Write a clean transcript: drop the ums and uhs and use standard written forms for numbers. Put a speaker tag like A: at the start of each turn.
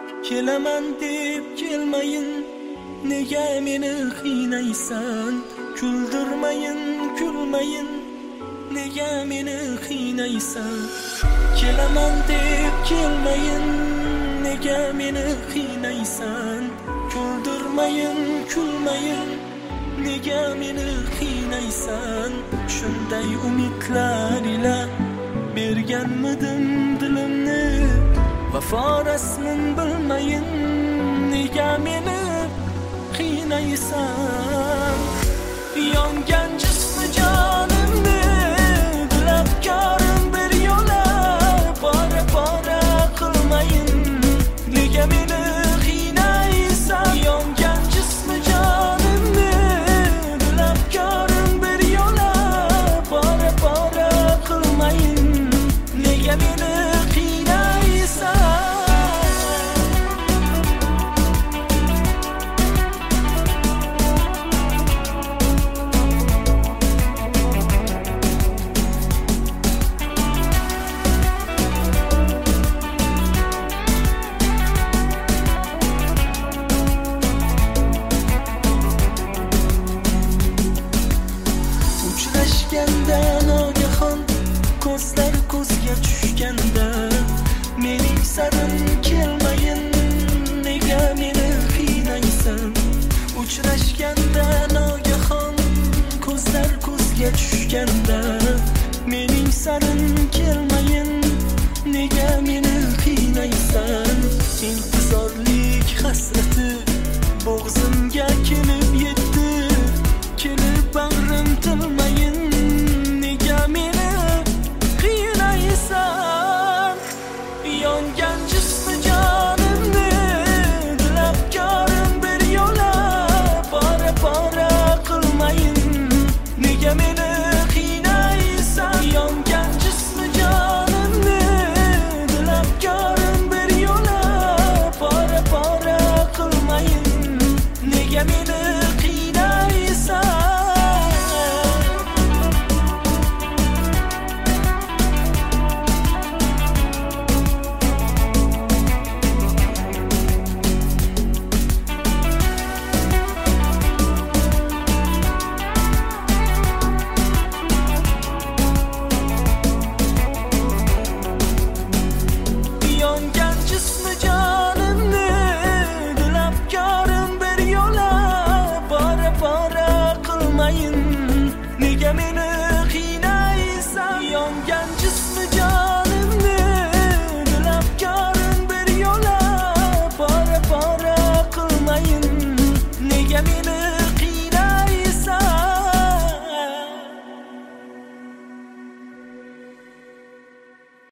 A: Kelaman deb kelmayin, nega meni qiynaysan? Kuldirmayin, kulmayin, nega meni qiynaysan? Kelaman deb kelmayin, nega meni qiynaysan? Kuldirmayin, kulmayin, nega meni qiynaysan? Shunday umidlar ila berganmidim dilimni, vafo rasmin bilmayin, nega meni qiynaysan? Yongan